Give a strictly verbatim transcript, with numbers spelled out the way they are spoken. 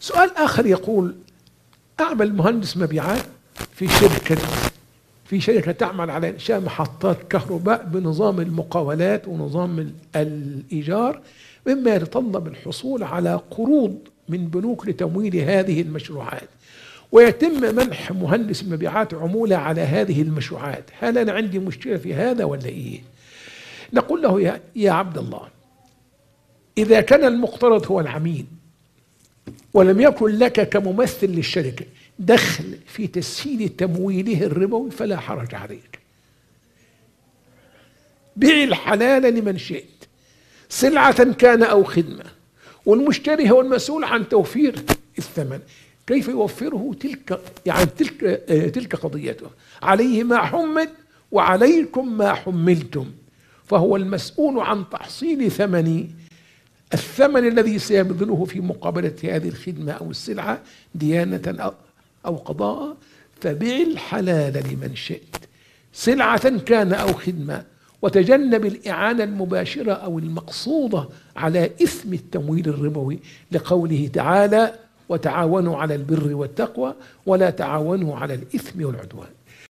سؤال آخر يقول: أعمل مهندس مبيعات في شركة في شركة تعمل على إنشاء محطات كهرباء بنظام المقاولات ونظام الإيجار، مما يتطلب الحصول على قروض من بنوك لتمويل هذه المشروعات، ويتم منح مهندس المبيعات عمولة على هذه المشروعات. هل أنا عندي مشكلة في هذا ولا إيه؟ نقول له: يا, يا عبد الله، إذا كان المقترض هو العميل ولم يكن لك كممثل للشركة دخل في تسهيل تمويله الربوي فلا حرج عليك. بيع الحلال لمن شئت، سلعة كان أو خدمة، والمشتري هو المسؤول عن توفير الثمن. كيف يوفره؟ تلك يعني تلك تلك قضيته. عليه ما حمل وعليكم ما حملتم، فهو المسؤول عن تحصيل ثمن الثمن الذي سيبذله في مقابلة هذه الخدمة أو السلعة ديانة أو قضاء. فبع الحلال لمن شئت، سلعة كان أو خدمة، وتجنب الإعانة المباشرة أو المقصودة على إثم التمويل الربوي، لقوله تعالى: وتعاونوا على البر والتقوى ولا تعاونوا على الإثم والعدوان.